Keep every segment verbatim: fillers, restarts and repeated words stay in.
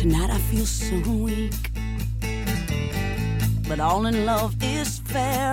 Tonight I feel so weak, but all in love is fair.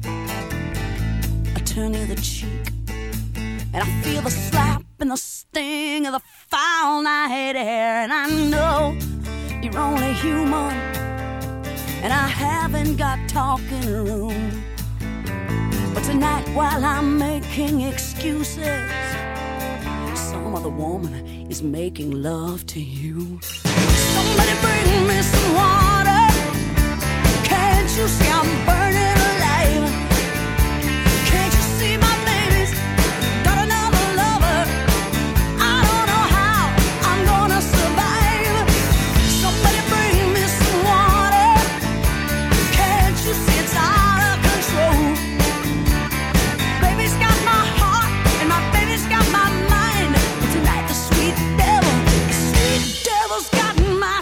I turn the other cheek, and I feel the slap and the sting of the foul night air. And I know you're only human, and I haven't got talking room. But tonight, while I'm making excuses, some other woman is making love to you. Somebody bring me some water. Can't you see I'm burning alive? Can't you see my baby's got another lover? I don't know how I'm gonna survive. Somebody bring me some water. Can't you see it's out of control? Baby's got my heart and my baby's got my mind. But tonight the sweet devil, the sweet devil's got my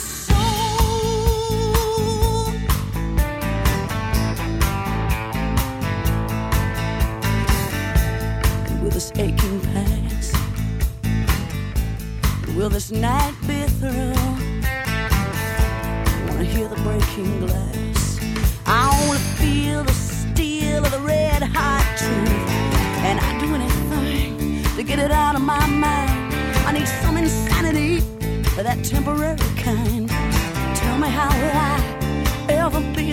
soul. And will this aching pass? Will this night be through? I wanna hear the breaking glass. I wanna feel the steel of the red hot truth. And I'd do anything to get it out of my mind. I need some insanity, that temporary kind. Tell me, how will I ever be